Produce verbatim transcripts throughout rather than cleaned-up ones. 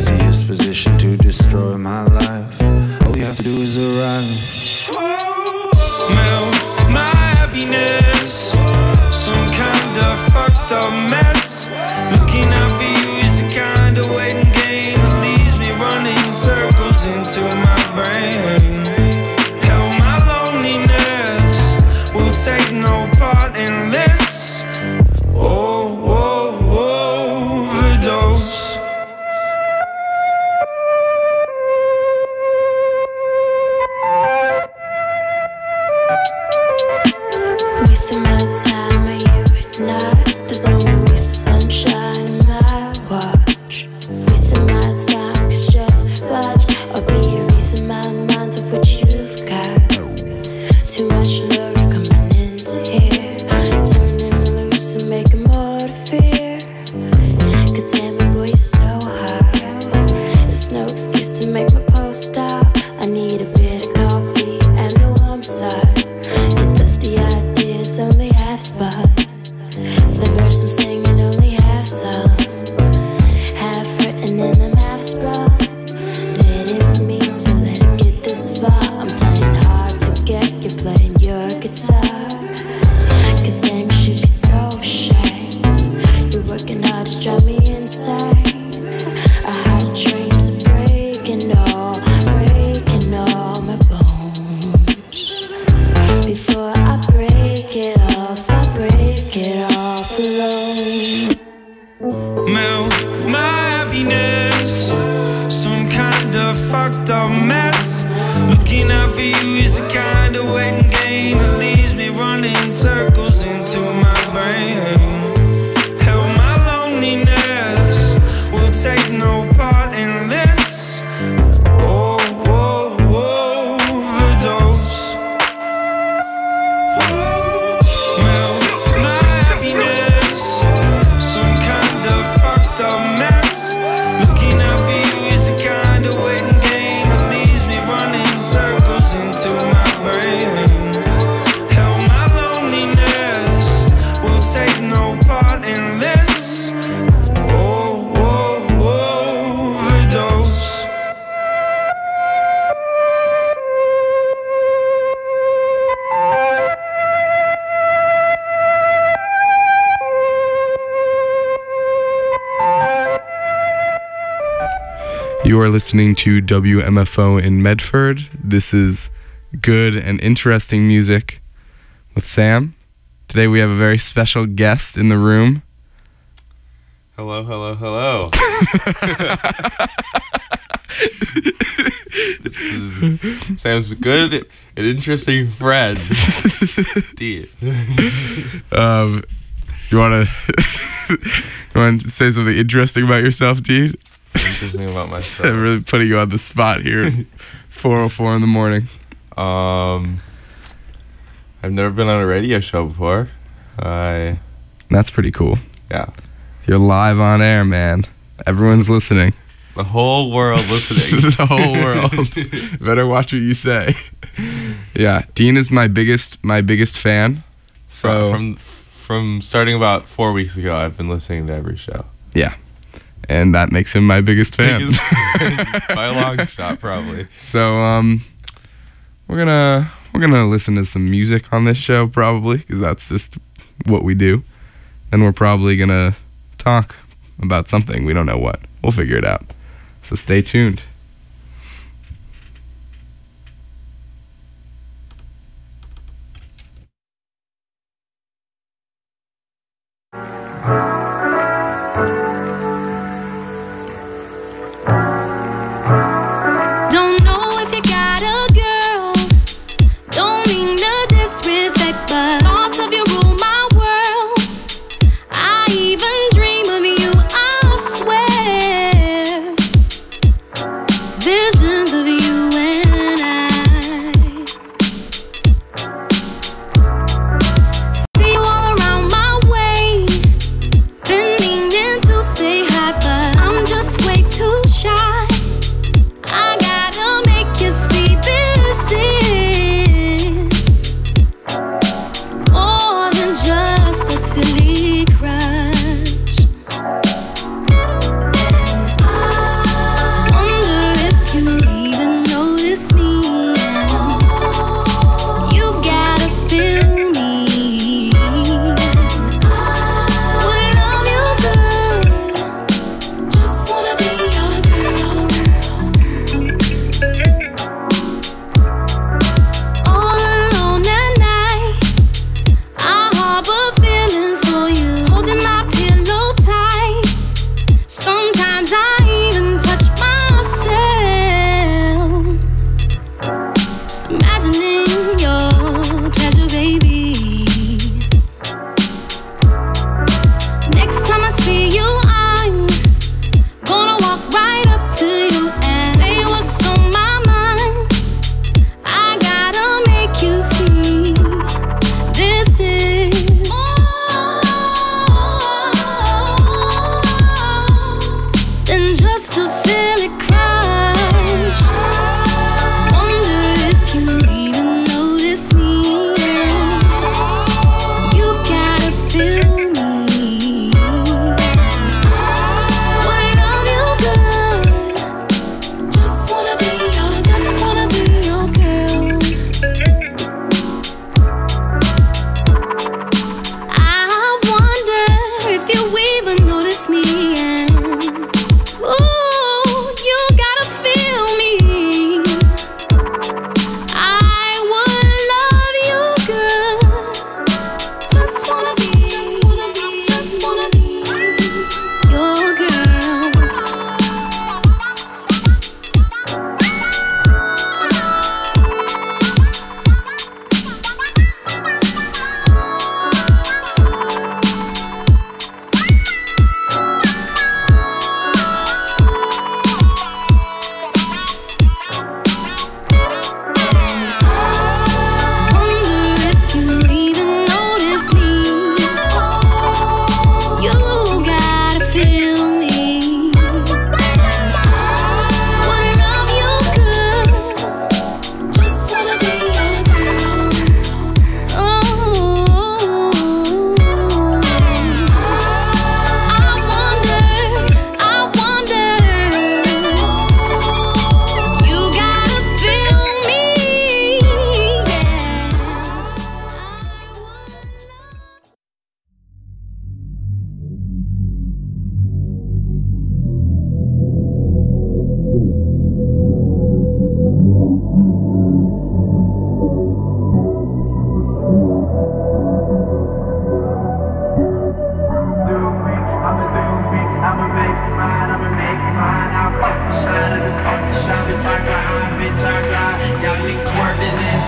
easiest position to destroy my life. All you have to do is arrive. Melt my happiness, some kind of fucked up mess. Looking out for you is a kind of waiting game that leaves me running circles into my brain. Hell, my loneliness will take no part in this. Oh, oh, overdose. Wasting my time, are you at night? There's only waste of sunshine in my watch. Wasting my time, cause just watch. I'll be erasing my mind of what you've got. Too much love coming into here, turning loose and making more to fear. God damn it, boy, you're so hot. There's no excuse to make my post stop. I need a bit of coffee and a warm side. Your dusty ideas only half spot. The verse I'm singing only half sung, half written and I'm half sprung. Didn't mean to let it get this far. I'm playing hard to get, you're playing your guitar. God damn, you should be so ashamed. You're working hard to drive me insane. Our heart dreams are breaking all, breaking all my bones. Before I break it off, I break it off alone. Melt my happiness, some kind of fucked up mess. Looking out for you is a kind of waiting game that leaves me running circles into my brain. Hell, my loneliness will take no part in this. Oh, oh, overdose. Melt my happiness, some kind of fucked up mess. Looking out for you is a kind of waiting game that leaves me running circles into my brain. Hell, my loneliness will take no part in this. Oh, oh, overdose. You are listening to W M F O in Medford. This is good and interesting music with Sam. Today we have a very special guest in the room. Hello, hello, hello. This is Sam's good and interesting friend, Dean. Um, you want to you want to say something interesting about yourself, Dean? Interesting about myself. I'm really putting you on the spot here. four oh four in the morning. Um, I've never been on a radio show before. I That's pretty cool. yeah, You're live on air, man. Everyone's listening. the whole world listening. The whole world. Better watch what you say. Yeah, Dean is my biggest my biggest fan. So from from starting about four weeks ago, I've been listening to every show. yeah, and that makes him my biggest fan. Biggest- by a long shot, probably. So um, we're gonna we're gonna listen to some music on this show probably because that's just what we do. And we're probably gonna talk about something. We don't know what. We'll figure it out. So stay tuned. Don't know if you got a girl. Don't mean to disrespect, but thoughts of you rule my world. I even dream of you, I swear. Visions of you and I. See you all around my way. Been meaning to say hi, but I'm just way too shy. I gotta make you see this is more than just a silly crush. And I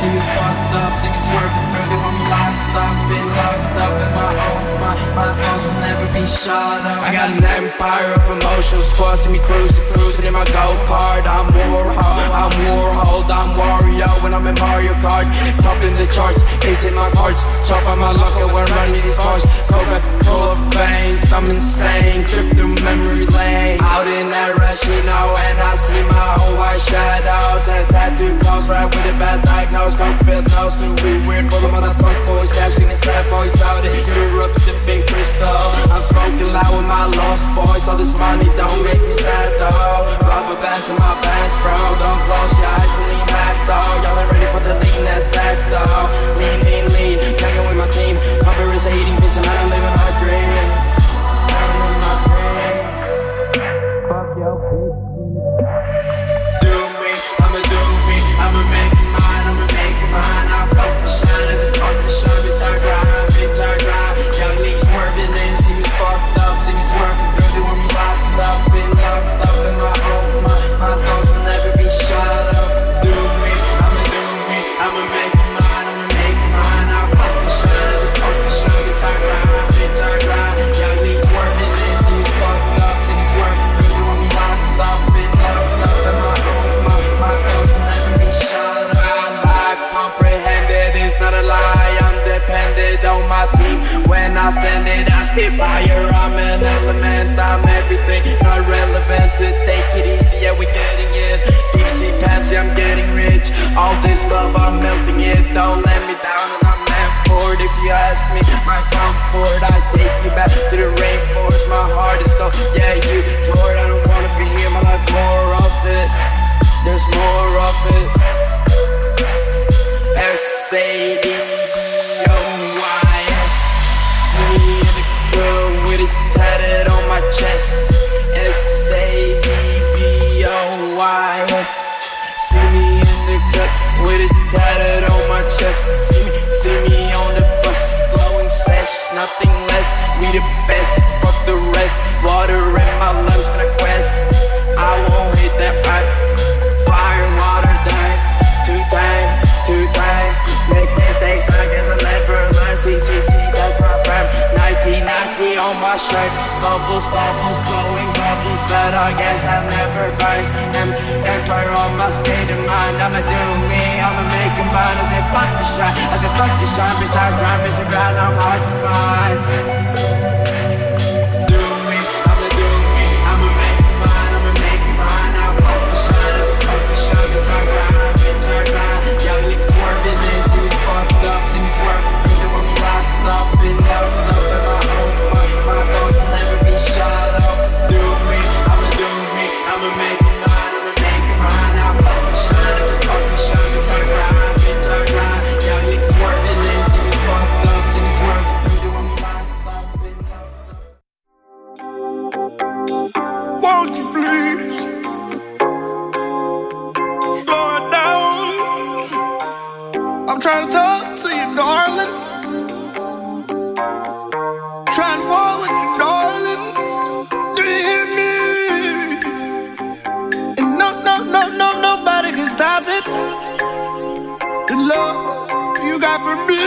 See me fucked up, see me swerving through. They want me locked up, been locked up in my own mind. My thoughts will never be shut up. I got an empire of emotional squad. See me cruising, cruising in my go-kart. I'm Warhol, I'm Warhol, I'm Wario when I'm in Mario Kart. Top in the charts, ace in my cards. Chop on my luck and when running these bars. Coca-Cola veins, I'm insane. Trip through memory lane. Out in that rush, you know, and I see my own white shadows. And tattoo calls right with a bad diagnose. Coke-filled nose, we weird for the motherfuck boys. Cashing the sad boys out in Europe, sipping crystal. I'm smoking loud with my lost boys. All this money don't make me sad though. Rubber bands in my pants, bro. Don't close your eyes and lean back though. Y'all ain't ready for the lean attack though. Lean, lean, lean, hanging with my team. Cover is hating bitch and I don't live in my dreams. I don't live in my dreams. Fuck your bitch. Do me, I'ma do me. I'ma make it mine, I'ma make it mine. I fuck the shine as a fuck the shine. Bitch, I grind, bitch, I grind. Young Lee swerving in, see me fucked up, see me swerving through. They want me locked up, been locked up in my own mind. My thoughts will never be shut up. Do me, I'ma do me. I'ma make it mine, I'ma make it mine. I fuck the shine as a fuck the shine. Bitch, I grind, bitch, I grind. Young Lee swerving in, see me fucked up, see me swerving through. They want me locked up, been locked up in my own mind. My thoughts will never be shut up. My life comprehended, it's not a lie. I'm dependent on my team. When I send it, I spit fire. I'm an element, I'm everything. Not relevant to take it easy, yeah, we getting it. D C fancy, I'm getting rich. All this love, I'm melting it. Don't let me down and I'm meant for it. If you ask me, my comfort, I take you back to the rainforest. My heart is so, yeah, you tore it. I don't wanna be here, my life more of it. There's more of it. S A D O Y S. See me in the club with it tatted on my chest. S A D B O Y S. See me in the club with it tatted on my chest. See me, see me on the bus, blowing sesh, nothing less. We the best, fuck the rest. Water in my lungs for the quest. I won't hit that pipe. Fire, water, dive. Two time, two time. Make mistakes, I guess I'll never learn. C C C, that's my friend. Nike, Nike on my shirt. Bubbles, bubbles, blowing bubbles. But I guess I'll never burst. Em- Empire on my state of mind. I'ma do me, I'ma make it mine. I say fuck the shine, I say fuck the shine. Bitch, I grind, bitch, I grind, I'm hard to find. Do me, I'ma do me. I'ma make it mine, I'ma make it mine. I fuck the shine, I say fuck the shine. Bitch, I grind, bitch, I grind. Young nigga swerving in, see me fucked up, see me swerving through. They want me locked up, been locked up in my own mind. My thoughts will never be shut up. Do me, I'ma do me. I'ma make it mine, I'ma make it mine. I fuck the shine, I say fuck the shine. Bitch, I grind, bitch, I grind. Young nigga swerving in, see me fucked up, see me swerving through. They want me locked up, been locked up. Won't you please slow it down? I'm trying to talk to you, darling. Trying to walk with you, darling. Do you hear me? And no, no, no, no, nobody can stop it. The love you got for me.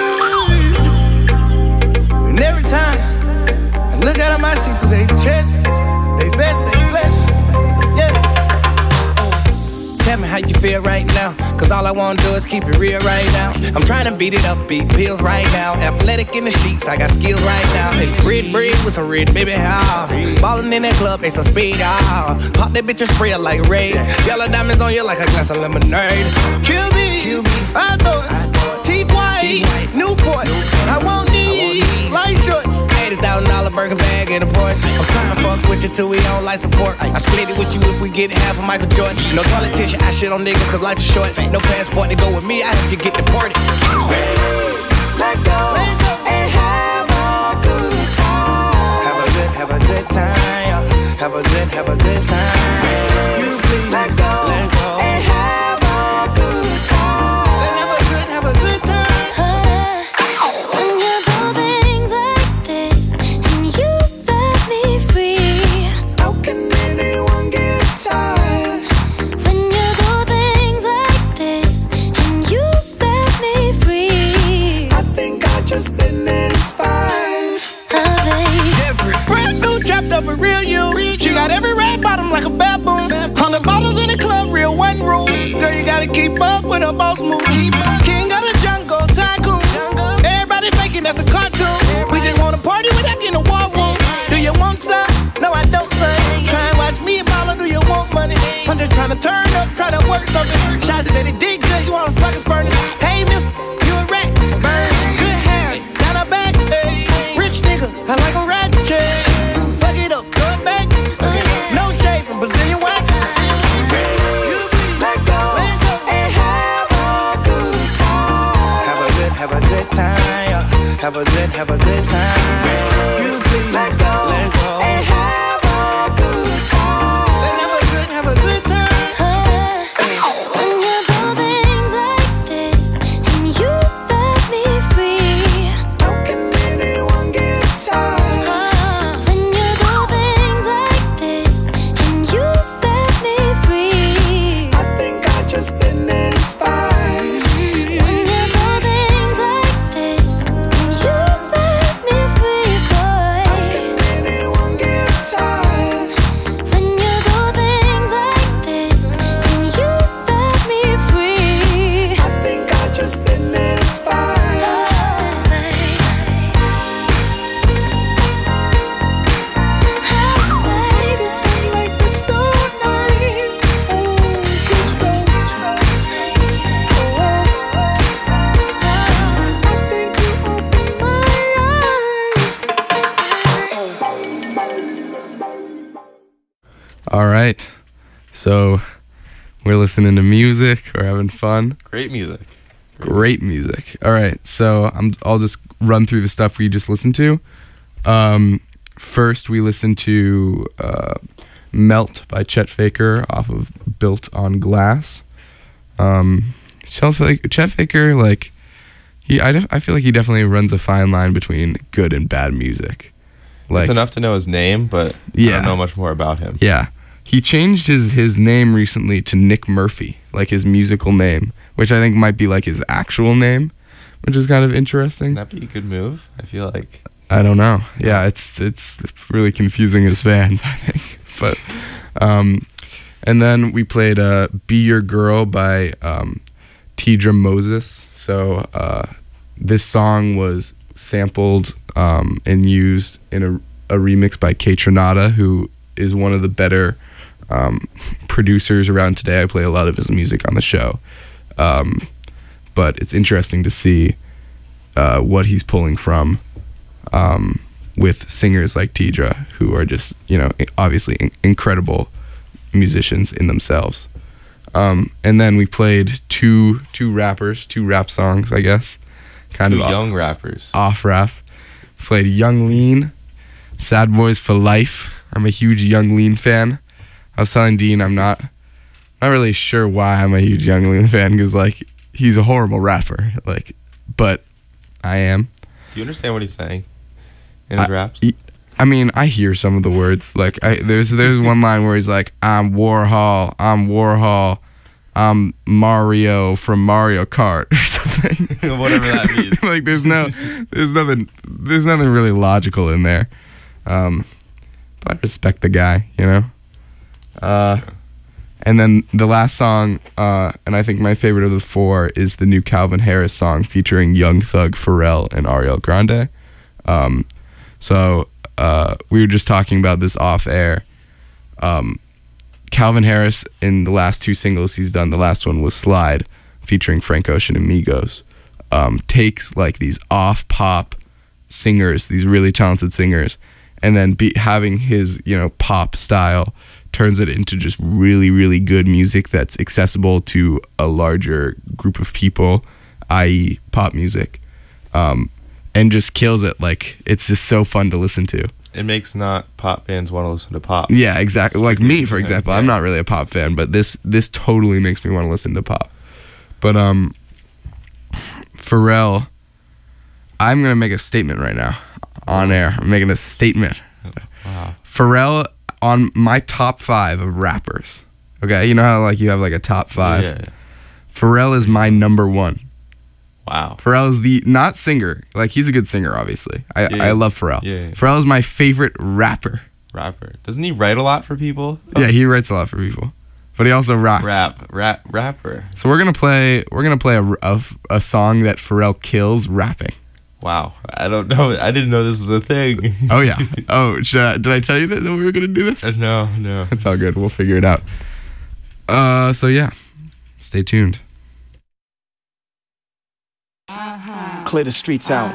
And every time I look at them, I see through their chest, they vest, they flesh. Yes. Tell me how you feel right now, cause all I wanna do is keep it real right now. I'm trying to beat it up, beat pills right now. Athletic in the sheets, I got skills right now. Hey, red bread with some red, baby, how? Ballin' in that club, they some speed, ah. Pop that bitch and spray it like raid. Yellow diamonds on you like a glass of lemonade. Kill me, Kill me. I thought, Teeth white, Newports. I want these, light shorts. eighty thousand dollar burger bag in a Porsche. I'm trying to fuck with you till we on life support. I split it with you if we get half of Michael Jordan. No politician, I shit on niggas cause life is short. No passport to go with me, I help you get deported. Raise, let go, let go, and have a good time. Have a good, have a good time. Have a good, have a good time. Raise, please, let go, let go, and have a good time. Let's have a good, have a good time. When you do things like this and you set me free, How can anyone get tired? when you do things like this and you set to keep up with a boss move. King of the jungle, tycoon. Everybody faking that's a cartoon. We just wanna party without getting a war room. Do you want some? No, I don't, son. Try and watch me and mama, do you want money? I'm just trying to turn up, trying to work something. Shots said it did good, you wanna fucking furnace. Hey, mister, you a rat, burn. Good hair, down her back, hey. Rich nigga, I like a rat chain. Fuck it up, throw it back. No shade from Brazilian wax. Let go and have a good time. Have a good, have a good time. Yeah. Have a good, have a good time. You see, let go, let go and have a good time. Let's have a good, have a good time. When you do things like this and you set me free, How can anyone get tired? when you do things like this and you set me free, I think I just been inspired. when you do things like this and you set me free, boy. Anyone get tired? When you do things like this and you set me free, I think I just been inspired. baby, Swing like the so nice. Oh, good stroke. I think you opened my eyes. All right. So we're listening to music. We're having fun. Great music. Great music. All right. So I'm, I'll just run through the stuff we just listened to. Um, first, we listened to uh, Melt by Chet Faker off of Built on Glass. Um, Chet Faker, Chet Faker, like, he, I, def- I feel like he definitely runs a fine line between good and bad music. Like, It's enough to know his name, but I Yeah. don't know much more about him. Yeah. He changed his, his name recently to Nick Murphy, like his musical name, which I think might be like his actual name, which is kind of interesting. Wouldn't that be a good move? I feel like I don't know. Yeah, it's it's really confusing his fans, I think. But um and then we played uh Be Your Girl by um Tidra Moses. So uh this song was sampled um and used in a, a remix by K Tronada, who is one of the better um producers around today. I play a lot of his music on the show. Um but it's interesting to see uh what he's pulling from um, with singers like Tidra, who are just, you know, obviously in- incredible musicians in themselves. Um, and then we played two two rappers, two rap songs, I guess, kind two of young rappers. off rap. Played Young Lean, Sad Boys for Life. I'm a huge Young Lean fan. I was telling Dean I'm not not really sure why I'm a huge Young Lean fan, because like he's a horrible rapper, like, but I am. Do you understand what he's saying in his I- raps? y- I mean, I hear some of the words. Like, I, there's there's one line where he's like, "I'm Warhol, I'm Warhol, I'm Mario from Mario Kart," or something. Whatever that means. Like, there's no, there's nothing, there's nothing really logical in there. Um, but I respect the guy, you know. Uh, and then the last song, uh, and I think my favorite of the four, is the new Calvin Harris song featuring Young Thug, Pharrell, and Ariel Grande. Um, so. Uh, we were just talking about this off air. Um, Calvin Harris, in the last two singles he's done, the last one was Slide, featuring Frank Ocean and Migos, um, takes like these off pop singers, these really talented singers, and then be, having his, you know, pop style turns it into just really, really good music that's accessible to a larger group of people, that is pop music. Um, and just kills it. Like, it's just so fun to listen to. It makes not pop fans want to listen to pop. Yeah, exactly. Like me, for Yeah, example, yeah. I'm not really a pop fan, but this this totally makes me want to listen to pop. But um, Pharrell, I'm gonna make a statement right now on air. I'm making a statement. Wow. Pharrell on my top five of rappers. Okay, you know how like you have like a top five. Yeah, yeah. Pharrell is my number one. Wow. Pharrell is the, not singer, like he's a good singer, obviously. I, Yeah. I love Pharrell. Yeah, yeah. Pharrell is my favorite rapper. Rapper. Doesn't he write a lot for people? Yeah, he writes a lot for people. but he also raps. Rap, rap, rapper. So we're gonna play. We're gonna play a, a, a song that Pharrell kills rapping. Wow, I don't know. I didn't know this was a thing. Oh yeah. Oh, should I, did I tell you that, that we were gonna do this? No, no. It's all good. We'll figure it out. Uh, so yeah, stay tuned. Clear the streets out.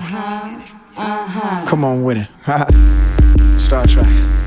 Come on with it. Star Trek.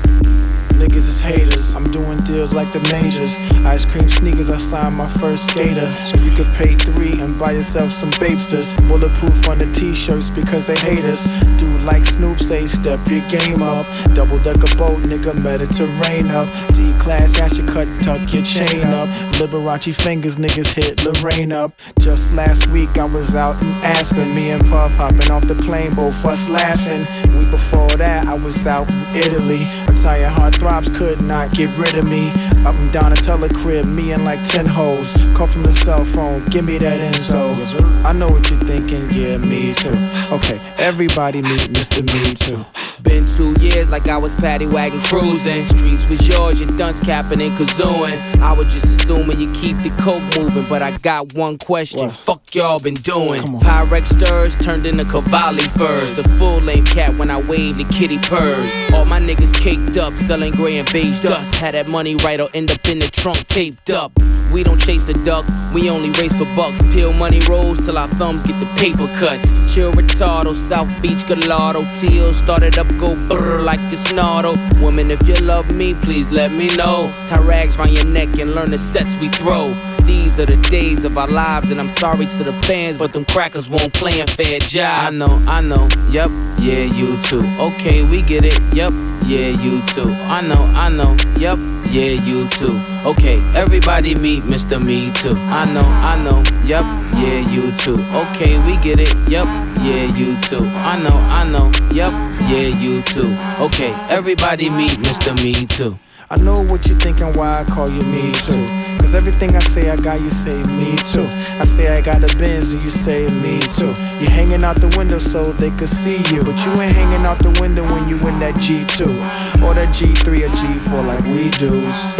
Niggas is haters, I'm doing deals like the majors. Ice cream sneakers, I signed my first skater. So you could pay three and buy yourself some Babesters. Bulletproof on the t-shirts because they hate us. Dude like Snoop say, step your game up. Double decker boat, nigga, Mediterranean up. D-class, ash your cuts, tuck your chain up. Liberace fingers, niggas hit Lorraine up. Just last week I was out in Aspen. Me and Puff hopping off the plane, both us laughing. Week before that I was out in Italy. Italian heartthrobs could not get rid of me. Up and down a teller crib, me and like ten hoes. Call from the cell phone, give me that info. I know what you're thinking, yeah, me too. Okay, everybody meet Mister Me Too. Been two years like I was paddy wagon cruising. Streets was yours, your dunce capping and kazooing. I was just assuming you keep the coke moving, but I got one question. What? Fuck y'all been doing? Pyrex stirs turned into Cavalli furs. The full length cat when I waved the kitty purrs. All my niggas caked up, selling gray and beige dust. Had that money right or end up in the trunk taped up. We don't chase a duck, we only race for bucks. Peel money rolls till our thumbs get the paper cuts. Chill retardo, South Beach Gallardo. Teal started up, go brrr like it's Nardo. Woman, if you love me, please let me know. Tie rags round your neck and learn the sets we throw. These are the days of our lives, and I'm sorry to the fans, but them crackers won't play a fair job. I know, I know, yep, yeah, you too. Okay, we get it, yep, yeah, you too. I know, I know, yep, yeah, you too. Okay, everybody meet Mister Me Too. I know, I know, yep, yeah, you too. Okay, we get it, yep, yeah, you too. I know, I know, yep, yeah, you too. Okay, everybody meet Mister Me Too. I know what you're thinking, why I call you Me Too. Cause everything I say I got, you say Me Too. I say I got a Benz and you say Me Too. You're hanging out the window so they could see you, but you ain't hanging out the window when you in that G two or that G three or G four like we dudes.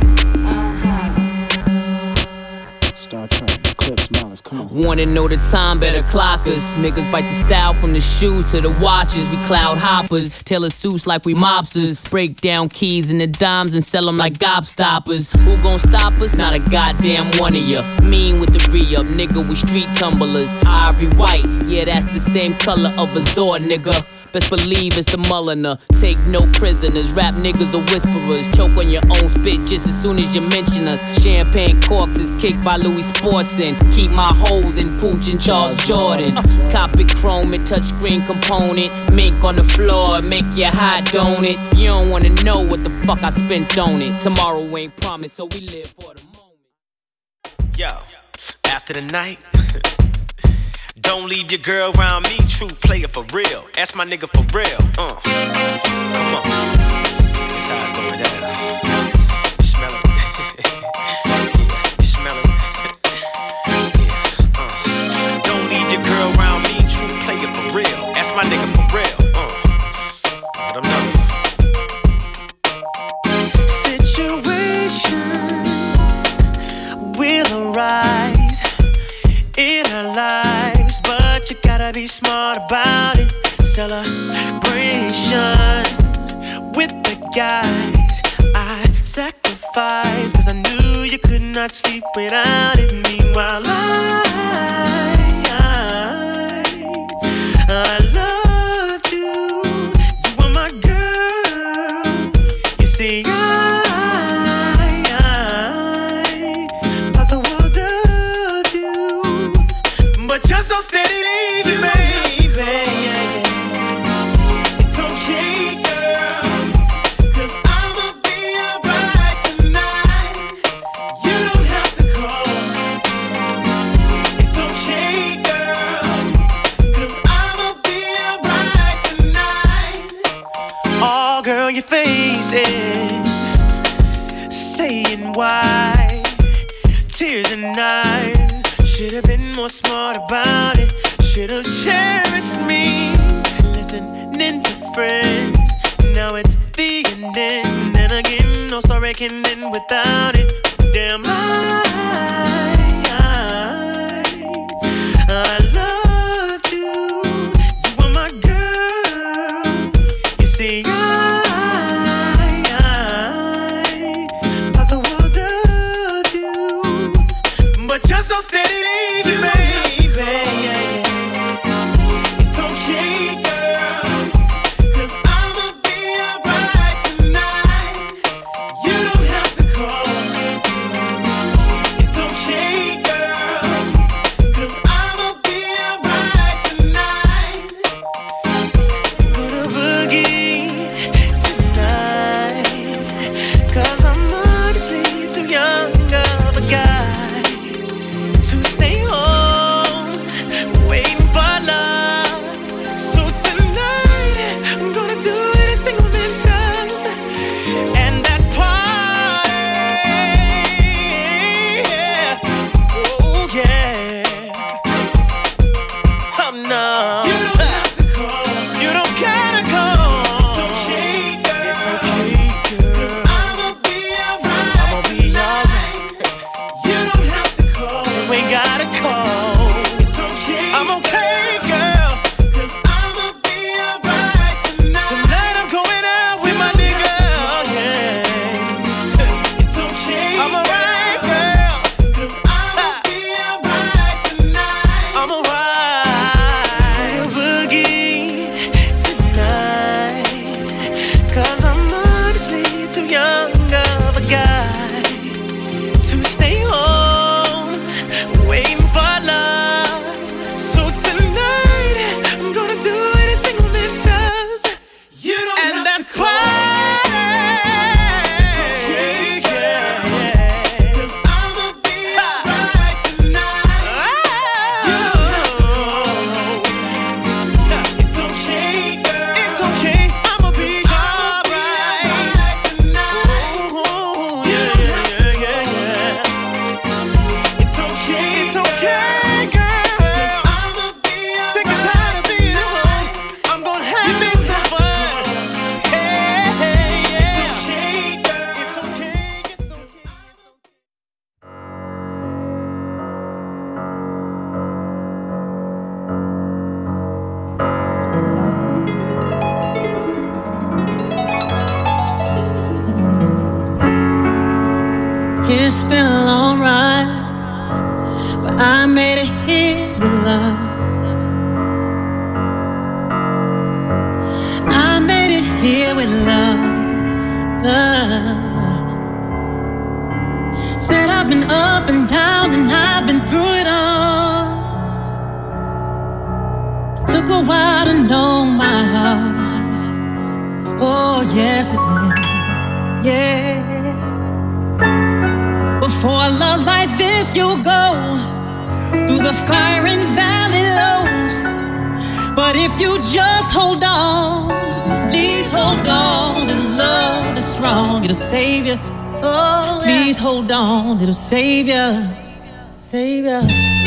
Star Trek, Clips, Miles, come on. Wanna know the time, better clock us. Niggas bite the style from the shoes to the watches. We cloud hoppers, tailor suits like we mobsters. Break down keys and the dimes and sell them like gobstoppers. Who gon' stop us? Not a goddamn one of ya. Mean with the re-up, nigga, we street tumblers. Ivory white, yeah, that's the same color of a Zord, nigga. Best believe it's the Mulliner. Take no prisoners, rap niggas are whisperers. Choke on your own spit just as soon as you mention us. Champagne corks is kicked by Louis Sportson. Keep my hoes in Pooch and Charles Jordan. Copy chrome and touchscreen component. Mink on the floor, make you hot, don't it? You don't wanna know what the fuck I spent on it. Tomorrow ain't promised, so we live for the moment. Yo, after the night don't leave your girl around me, true player for real. Ask my nigga for real. Uh, come on. That's how it's going down. You smell it. Yeah, you smell it. Yeah, uh. Don't leave your girl around me, true player for real. Ask my nigga for real. Uh, let him know. Situations will arise in our lives, but you gotta be smart about it. Celebrations with the guys I sacrificed, cause I knew you could not sleep without it. Meanwhile I, I, I loved you. You were my girl. You see I, just so steady leaving, baby. It's okay, girl, cause I'ma be alright tonight. You don't have to call. It's okay, girl, cause I'ma be alright tonight. Oh, girl, your face is saying why. Tears and eyes. Should've been more smart about it. Should've cherished me. Listening to friends. Now it's the end. And again, no story can end without it. damn I, I, I love you. You are my girl. You see, I, I thought the world of you, but you're so steady leaving, baby. It's okay, girl, 'cause I'ma be alright tonight. You don't have to call. It's okay, girl, 'cause I'ma be alright tonight. Gonna boogie tonight, 'cause I'm honestly too young of a guy to stay home waiting for love. So tonight I'm gonna do it a single time, and that's party. Yeah. Oh yeah. Oh no. You don't have to call. You don't gotta call. It's okay, girl. It's okay, girl. 'Cause I'ma be alright. I'ma be alright. You don't have to call. You ain't gotta call. It's okay. I'm okay, girl. 'Cause I'ma be alright tonight. Tonight I'm going out with my nigga. Yeah. It's okay. I'm alright, girl. 'Cause I'ma be alright tonight. I'm alright. Boogie tonight, 'cause I'm honestly too young of a guy to stay home waiting for love. So tonight I'm gonna do it a single time. You don't and have that's to party. It's okay, girl, 'cause I'ma be alright tonight. You don't have to call. It's okay, girl. It's okay. I'ma be alright tonight. Ooh, yeah, yeah, yeah, yeah. It's okay. It's okay, girl. I'ma be sick and tired of being home. I'm gonna have me some fun. Hey, hey, yeah. It's okay, girl. It's okay. It's okay. It's been a long ride, but I made it here with love. I made it here with love, love. Said I've been up and down and I've been through it all. Took a while to know my heart. Oh yes it did, yeah. Before a love like this you'll go through the fire and valley lows. But if you just hold on, please hold on. This love is strong, it'll save you. Oh, please hold on, it'll save you, save you.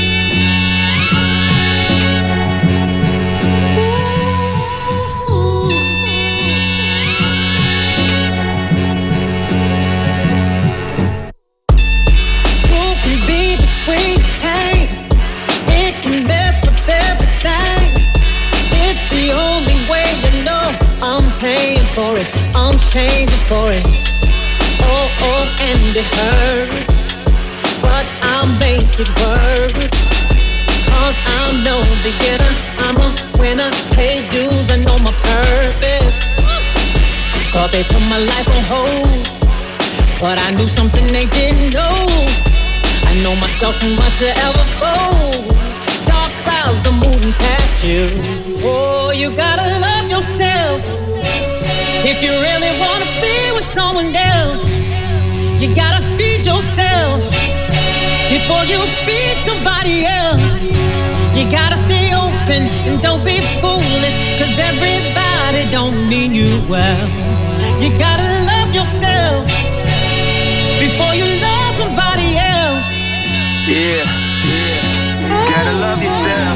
Truth can be the sweetest pain. It can mess up everything. It's the only way you know I'm paying for it. I'm changing for it. Oh, oh, and it hurts, but I'll make it work. 'Cause I'm no beginner, I'm a winner. Pay dues, I know my purpose. Thought they put my life on hold, but I knew something they didn't know. I know myself too much to ever fold. Dark clouds are moving past you. Oh, you gotta love yourself. If you really wanna be with someone else, you gotta feed yourself before you feed somebody else. You gotta stay open and don't be foolish, 'cause everybody don't mean you well. You gotta love yourself before you love somebody else. Yeah, yeah. You gotta love yourself.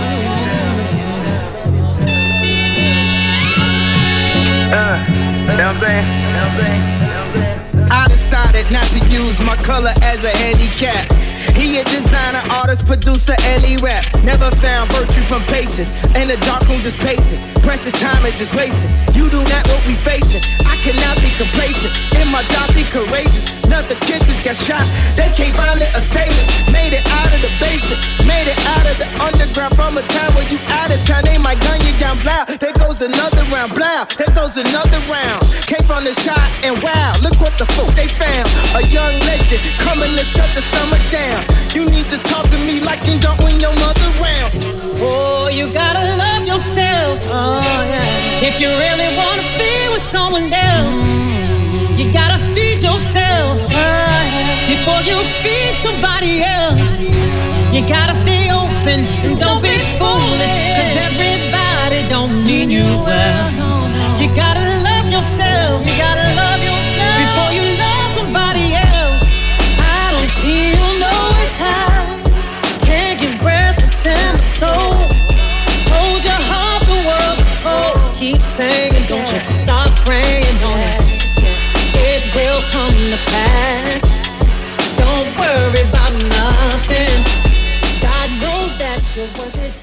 Uh, know what I'm saying? Know what I'm saying? I done decided not to use my color as a handicap. He a designer, artist, producer, and he rap. Never found virtue from patience. In the dark room just pacing. Precious time is just wasting. You do not what we facing. I cannot be complacent. In my job, be courageous. Another kid just got shot. They can't find it, assailant. Made it out of the basement. Made it out of the underground. From a time where you out of town, they might gun you down. Blow. There goes another round. Blow. There goes another round. Came from the shot and wow, look what the fuck they found. A young legend coming to shut the summer down. You need to talk to me like you don't win your mother round. Oh, you gotta love yourself. Oh, yeah. If you really wanna be with someone else, you gotta feed yourself. Oh, yeah. Before you feed somebody else, you gotta stay open and don't be foolish. Cause everybody don't mean you well. You gotta love yourself. You gotta love yourself before you love somebody else. I don't feel no time. Can't get restless in my soul. Hold your heart, the world is cold. Keep singing, don't you stop praying on it. It will come to pass. Don't worry about nothing. God knows that you're worth it.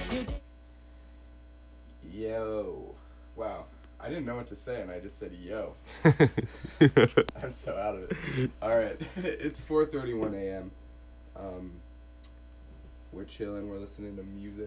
Yo. Wow. I didn't know what to say and I just said yo. I'm so out of it. Alright. It's four thirty-one a.m. Um, we're chilling, we're listening to music.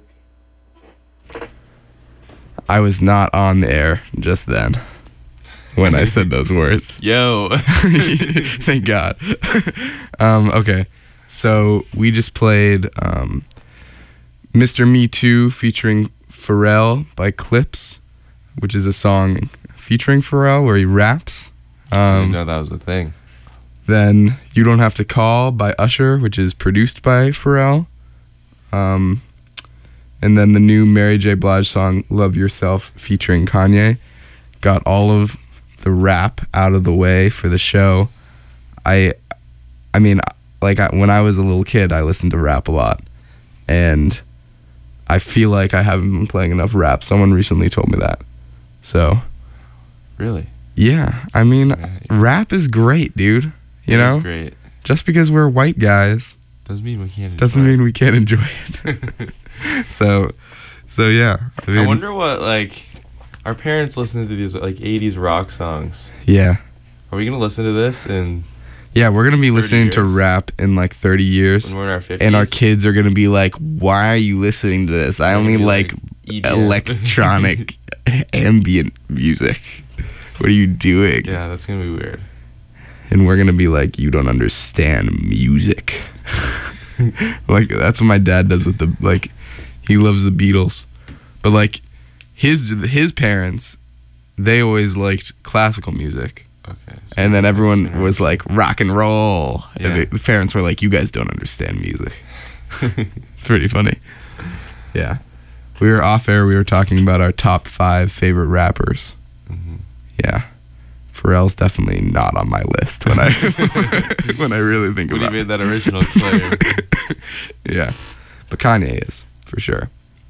I was not on the air just then when I said those words. Yo. Thank God. um, okay. So we just played um, Mister Me Too featuring Pharrell by Clips, which is a song featuring Pharrell where he raps. Um, I didn't know that was a thing. Then You Don't Have to Call by Usher, which is produced by Pharrell. Um, and then the new Mary J. Blige song, Love Yourself, featuring Kanye. Got all of the rap out of the way for the show. I, I mean, like I, when I was a little kid, I listened to rap a lot. And I feel like I haven't been playing enough rap. Someone recently told me that. So. Really? Yeah. I mean, yeah. Rap is great, dude. You it know? Is great. Just because we're white guys doesn't mean we can't enjoy doesn't it. mean we can't enjoy it. so, so yeah. I, mean, I wonder what, like, our parents listening to these, like, eighties rock songs. Yeah. Are we going to listen to this and... Yeah, we're going to be listening years. to rap in like thirty years. When we're in our fifties. And our kids are going to be like, why are you listening to this? I only like, like E D M. electronic ambient music. What are you doing? Yeah, that's going to be weird. And we're going to be like, you don't understand music. Like, that's what my dad does with the, like, he loves the Beatles. But like, his his parents, they always liked classical music. Okay. So and then everyone was like, rock and roll. Yeah. And the, the parents were like, you guys don't understand music. It's pretty funny. Yeah. We were off air. We were talking about our top five favorite rappers. Mm-hmm. Yeah. Pharrell's definitely not on my list when I when I really think when about you it. made that original claim. Yeah. But Kanye is, for sure.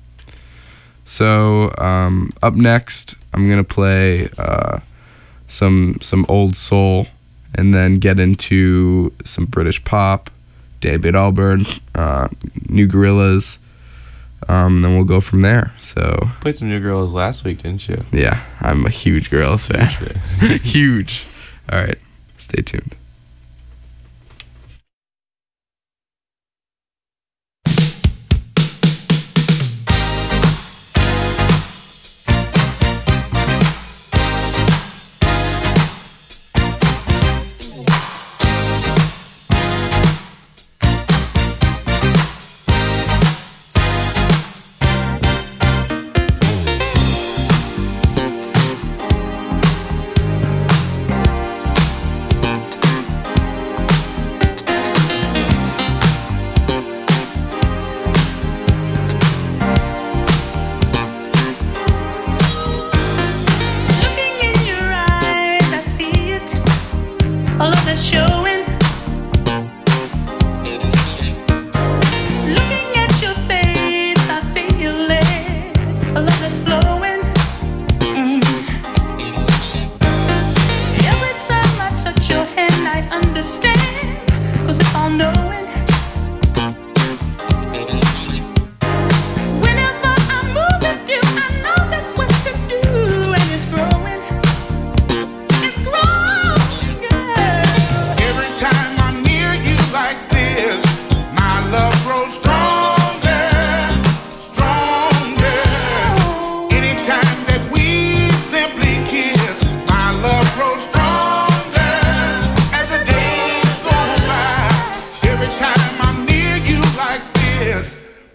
So, um, up next, I'm going to play... Uh, some some old soul, and then get into some British pop, David Albarn, uh, New Gorillas, um, then we'll go from there. So played some New Gorillas last week, didn't you? Yeah, I'm a huge Gorillas fan. Huge. All right, stay tuned.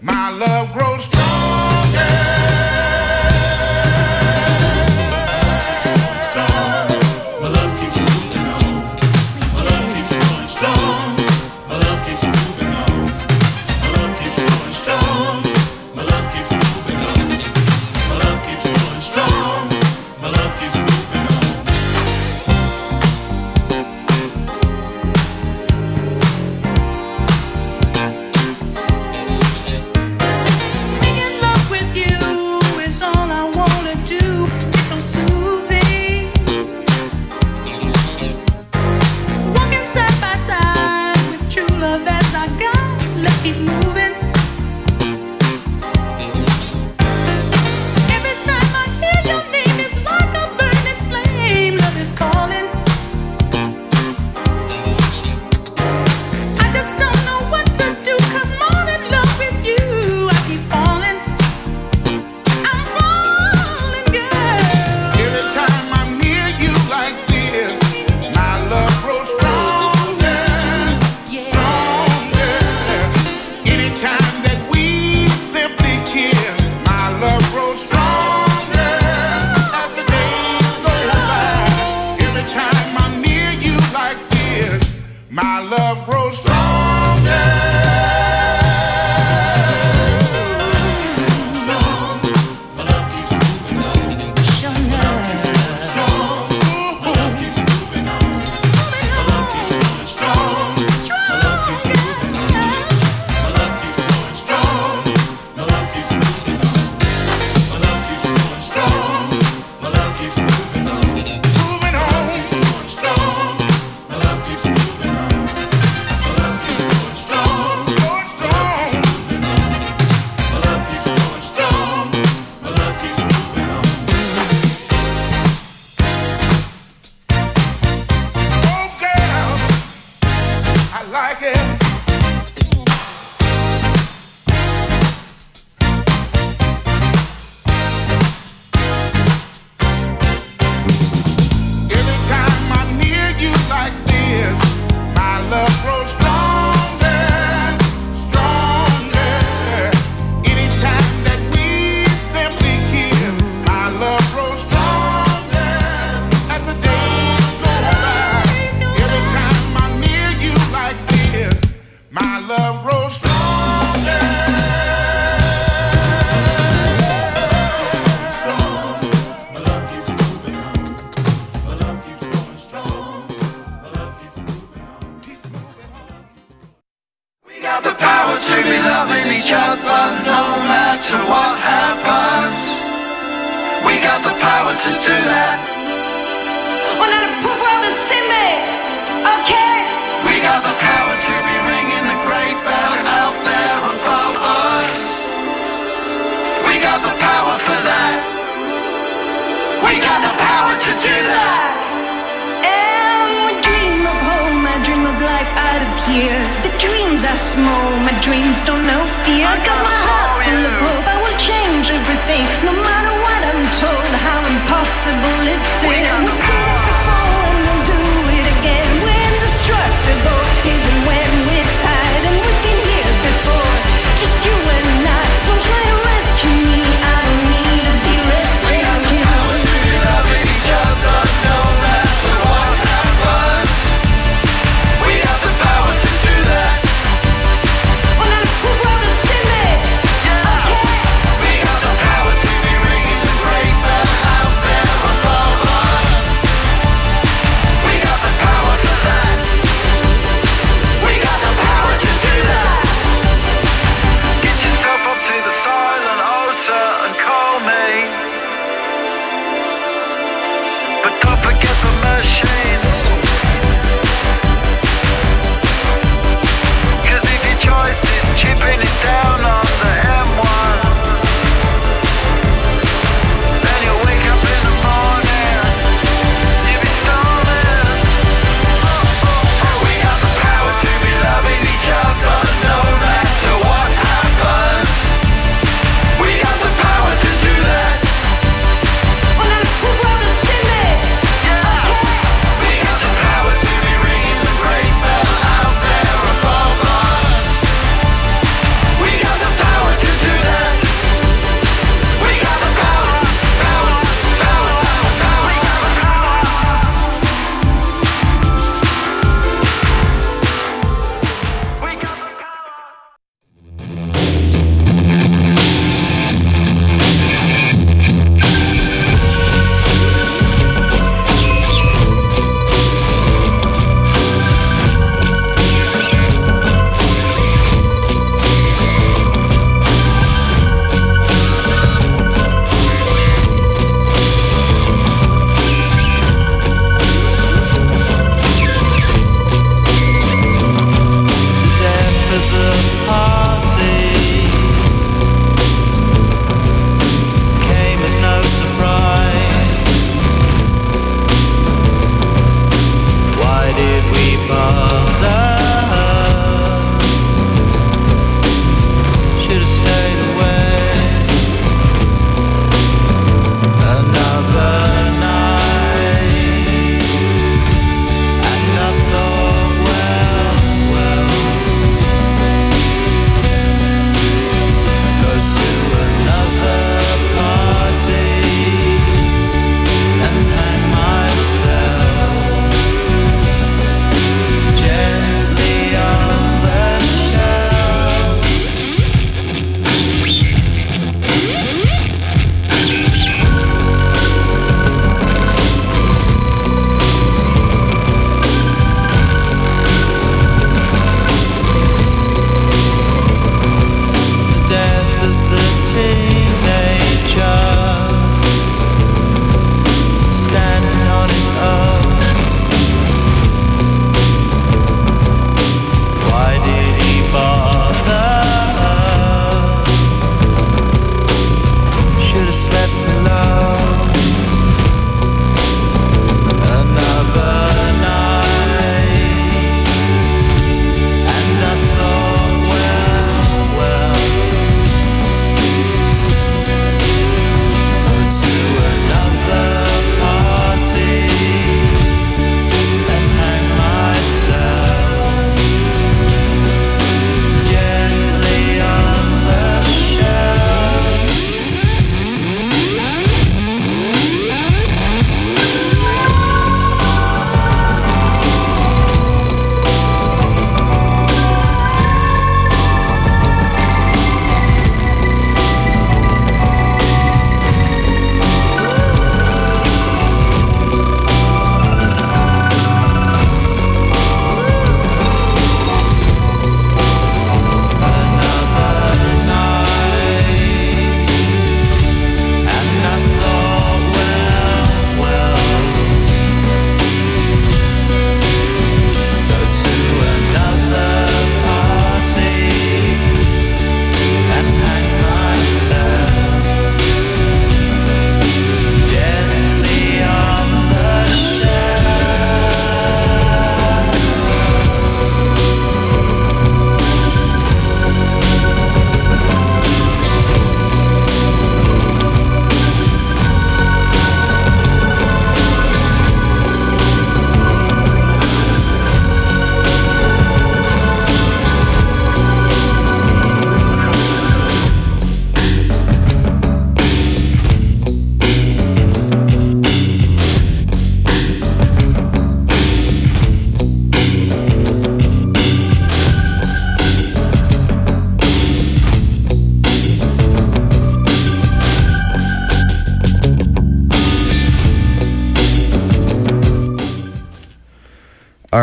my love grows stronger. Strong, my love keeps moving on. My love keeps going strong. My love keeps moving on. My love keeps going strong. My love keeps moving on. My love keeps going strong. My love keeps moving on. Okay.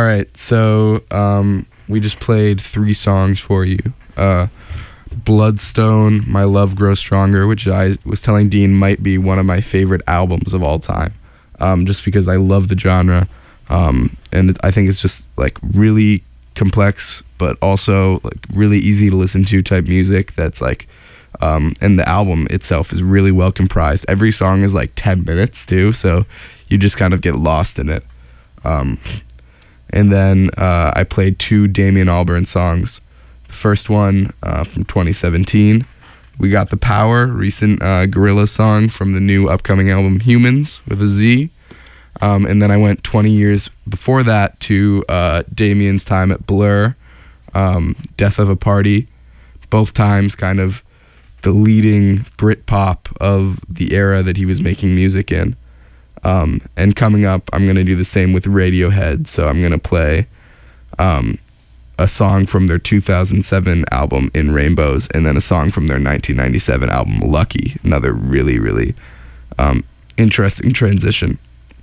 right, so um, we just played three songs for you. Uh, Bloodstone, My Love Grows Stronger, which I was telling Dean might be one of my favorite albums of all time, um, just because I love the genre, um, and it, I think it's just like really complex, but also like really easy to listen to type music. That's like, um, and the album itself is really well comprised. Every song is like ten minutes too, so you just kind of get lost in it. Um, and then uh, I played two Damien Albarn songs. The first one uh, from twenty seventeen, We Got the Power, recent uh, Gorillaz song from the new upcoming album Humans with a Z. Um, and then I went twenty years before that to uh, Damien's time at Blur, um, Death of a Party. Both times kind of the leading Britpop of the era that he was making music in. Um, and coming up, I'm going to do the same with Radiohead. So I'm going to play um, a song from their two thousand seven album In Rainbows, and then a song from their nineteen ninety-seven album Lucky. Another really, really um, interesting transition.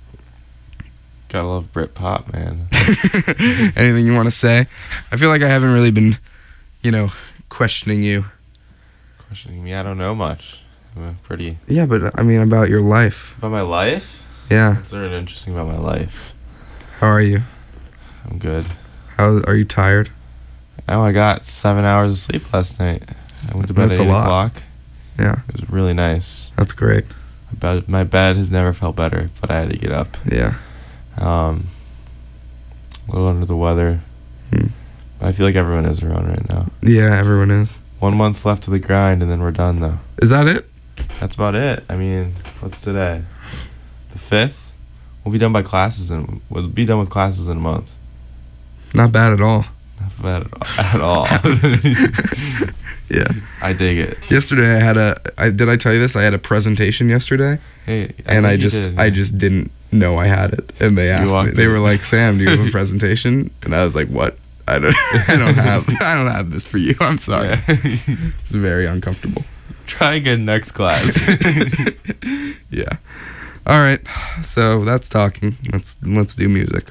Gotta love Britpop, man. Anything you want to say? I feel like I haven't really been, you know, questioning you. Questioning me? I don't know much. I'm a pretty... Yeah, but I mean about your life. About my life? Yeah. What's there interesting about my life? How are you? I'm good. How are you tired? Oh, I got seven hours of sleep last night. I went to bed That's at eight a lot. o'clock. Yeah. It was really nice. That's great. My bed, my bed has never felt better, but I had to get up. Yeah. Um, a little under the weather. Hmm. I feel like everyone is around right now. Yeah, everyone is. One month left to the grind, and then we're done, though. Is that it? That's about it. I mean, what's today? The fifth? We'll be done by classes, and we'll be done with classes in a month. Not bad at all. Not bad at all. Yeah. I dig it. Yesterday I had a. I, did I tell you this? I had a presentation yesterday, Hey, and I, I think you just did, I yeah. just didn't know I had it, and they asked me. walked They in. were like, "Sam, do you have a presentation?" And I was like, "What? I don't. I don't have. I don't have this for you. I'm sorry." Yeah. It's very uncomfortable. Try again next class. Yeah. All right. So that's talking. Let's let's do music.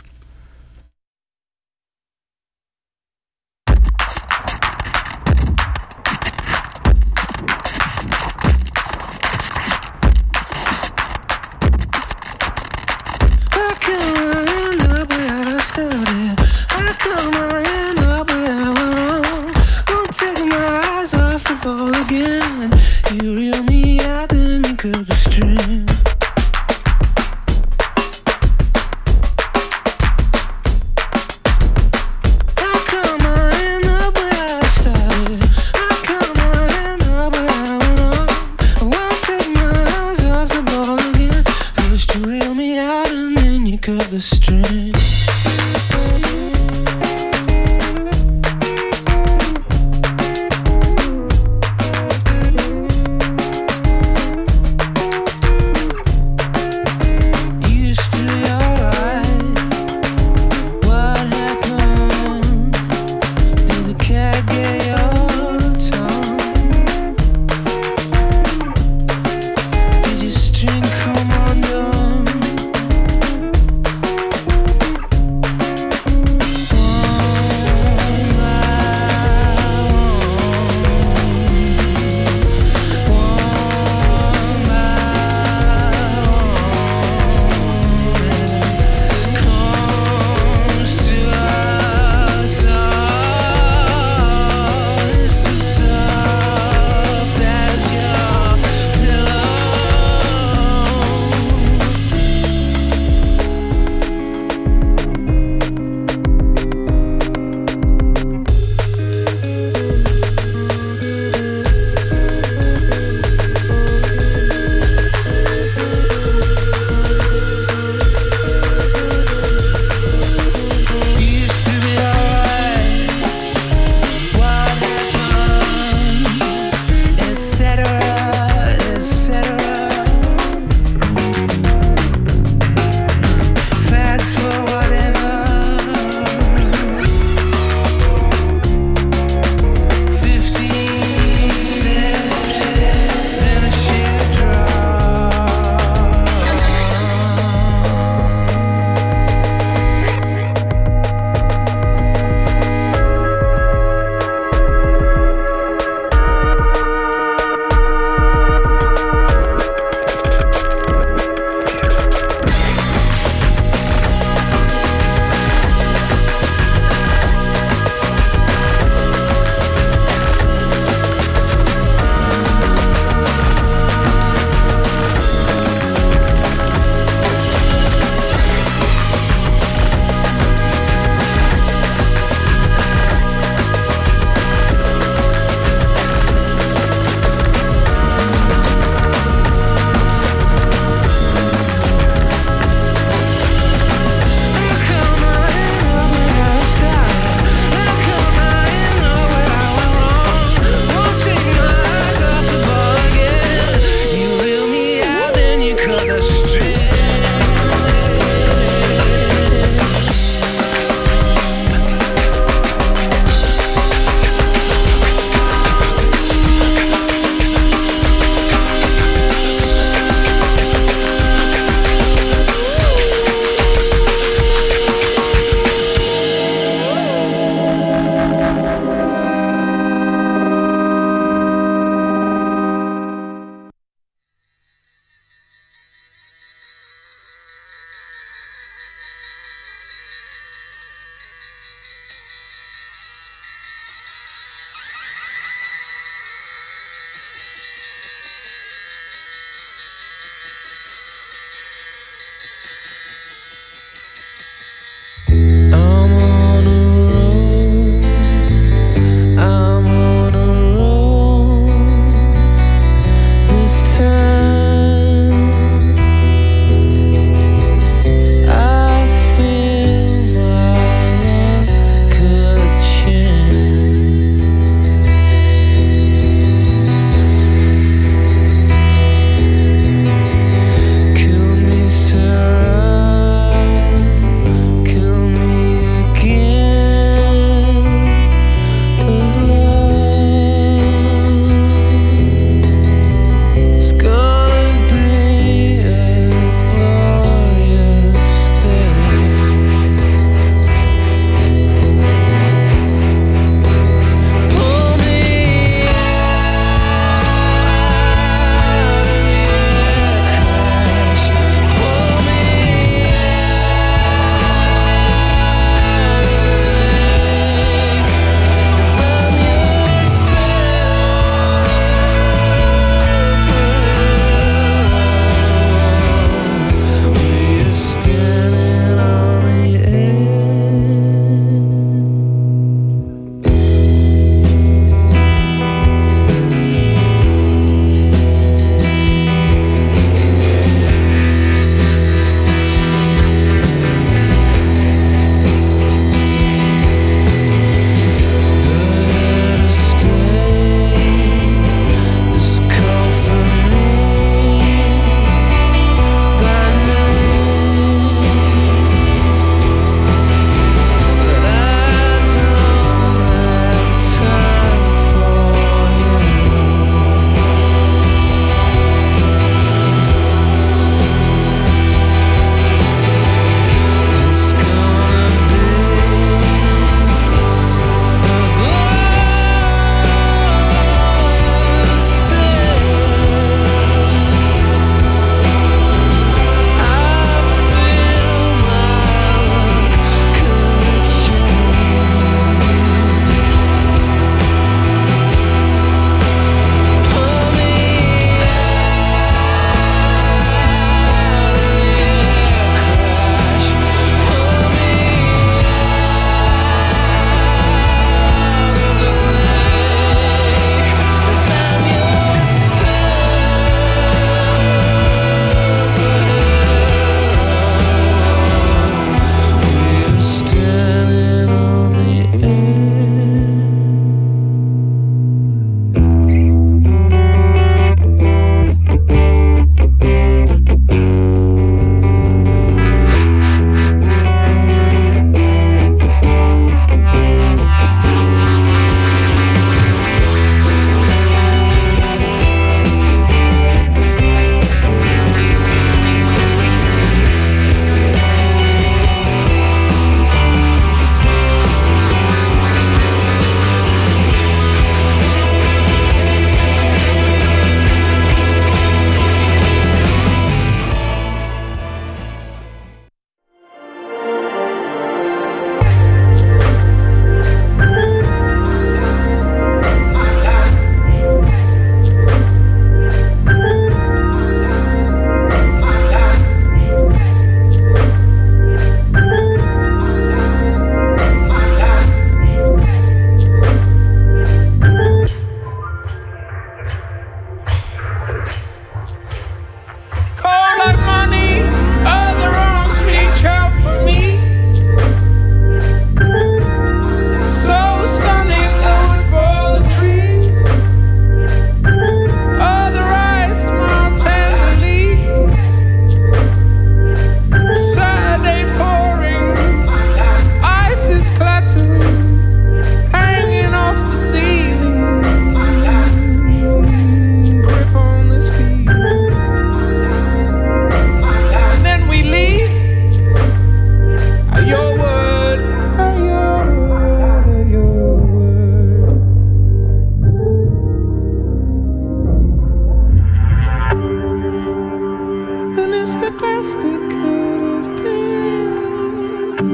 best it could have been.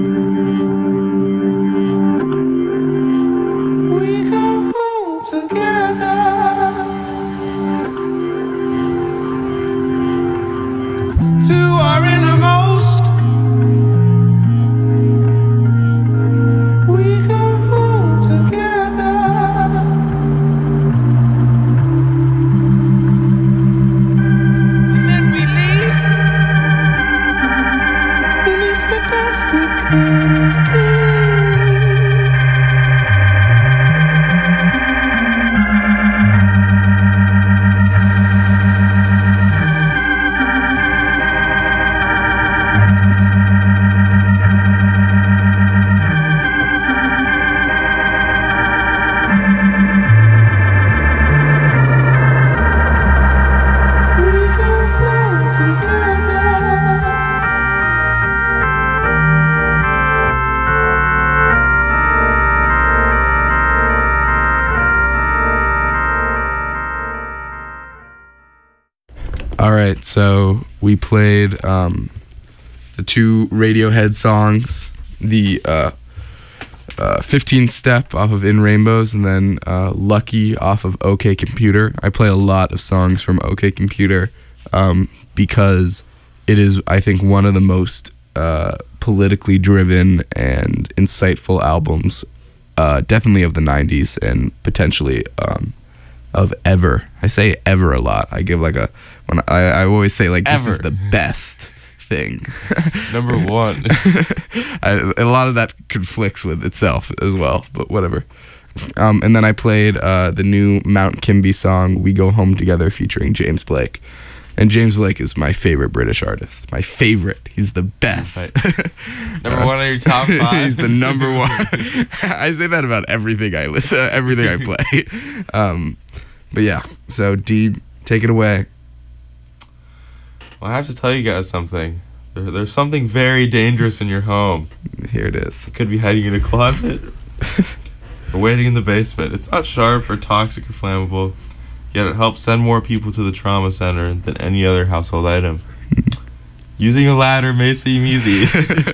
We go home together. To our innermost. We go home together. And then we leave. And it's the best it could have been. All right, so we played um, the two Radiohead songs, the uh, uh, fifteen Step off of In Rainbows, and then uh, Lucky off of OK Computer. I play a lot of songs from OK Computer um, because it is, I think, one of the most uh, politically driven and insightful albums, uh, definitely of the nineties and potentially um, of ever. I say ever a lot. I give like a, when I, I always say like this Ever. is the best thing. Number one. I, a lot of that conflicts with itself as well, but whatever. Um, and then I played uh, the new Mount Kimby song, We Go Home Together, featuring James Blake. And James Blake is my favorite British artist. My favorite. He's the best. Number one on your top five? He's the number one. I say that about everything I listen, everything I play. Um, but yeah, so D, take it away. Well, I have to tell you guys something. There, there's something very dangerous in your home. Here it is. It could be hiding in a closet or waiting in the basement. It's not sharp or toxic or flammable, yet it helps send more people to the trauma center than any other household item. Using a ladder may seem easy.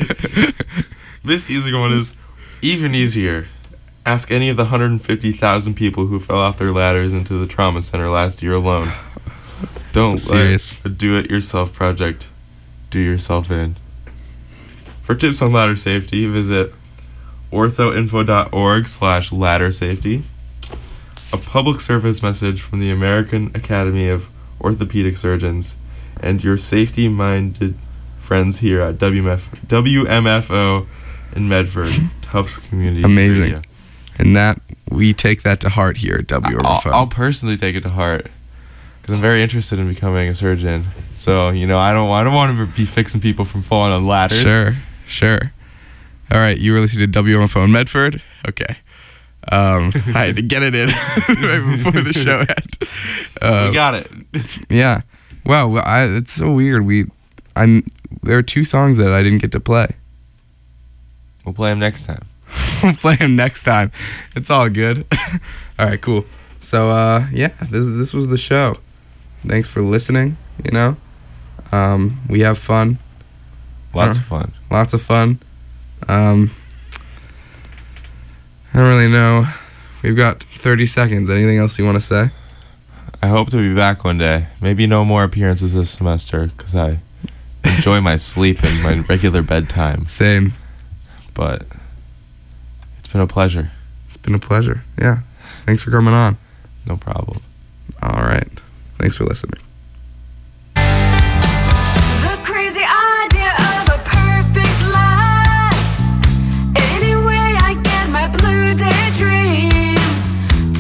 Misusing one is even easier. Ask any of the one hundred fifty thousand people who fell off their ladders into the trauma center last year alone. Don't serious. let a do-it-yourself project do yourself in. For tips on ladder safety, visit orthoinfo.org slash ladder safety. A public service message from the American Academy of Orthopedic Surgeons and your safety-minded friends here at W M F, W M F O in Medford, Tufts Community Amazing. Radio. And that, we take that to heart here at W M F O. I'll, I'll personally take it to heart because I'm very interested in becoming a surgeon. So, you know, I don't, I don't want to be fixing people from falling on ladders. Sure, sure. All right, you were listening to W M F O in Medford? Okay. Um, I had to get it in right before the show ended. Um, we got it. Yeah. Wow, well, I, it's so weird. We, I'm. There are two songs that I didn't get to play. We'll play them next time. We'll play them next time. It's all good. All right, cool. So, uh, yeah, this this was the show. Thanks for listening. You know, um, we have fun. Lots Uh, of fun. Lots of fun. Um, I don't really know. We've got thirty seconds. Anything else you want to say? I hope to be back one day. Maybe no more appearances this semester because I enjoy my sleep and my regular bedtime. Same. But it's been a pleasure. It's been a pleasure. Yeah. Thanks for coming on. No problem. All right. Thanks for listening.